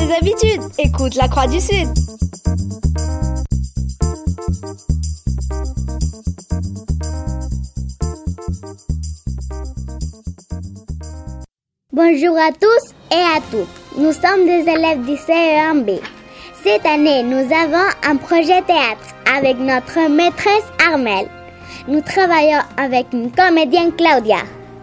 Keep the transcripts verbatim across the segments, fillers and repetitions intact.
tes habitudes, écoute la Croix du Sud. Bonjour à tous et à toutes. Nous sommes des élèves du C E un B. Cette année, nous avons un projet théâtre avec notre maîtresse Armelle. Nous travaillons avec une comédienne Claudia.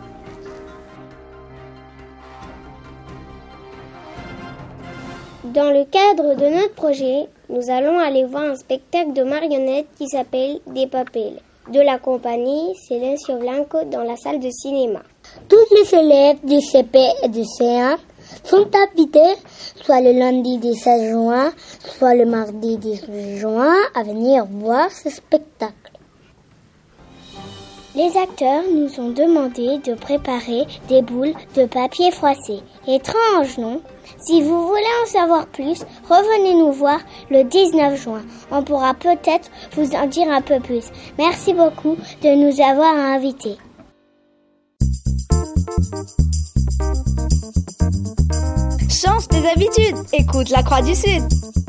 Dans le cadre de notre projet, nous allons aller voir un spectacle de marionnettes qui s'appelle Des Papeles, de la compagnie Silencio Blanco dans la salle de cinéma. Tous les élèves du C P et du C un sont invités, soit le lundi dix-sept juin, soit le mardi dix-huit juin, à venir voir ce spectacle. Les acteurs nous ont demandé de préparer des boules de papier froissé. Étrange, non ? Si vous voulez en savoir plus, revenez nous voir le dix-neuf juin. On pourra peut-être vous en dire un peu plus. Merci beaucoup de nous avoir invités. Change tes habitudes, écoute la Croix du Sud.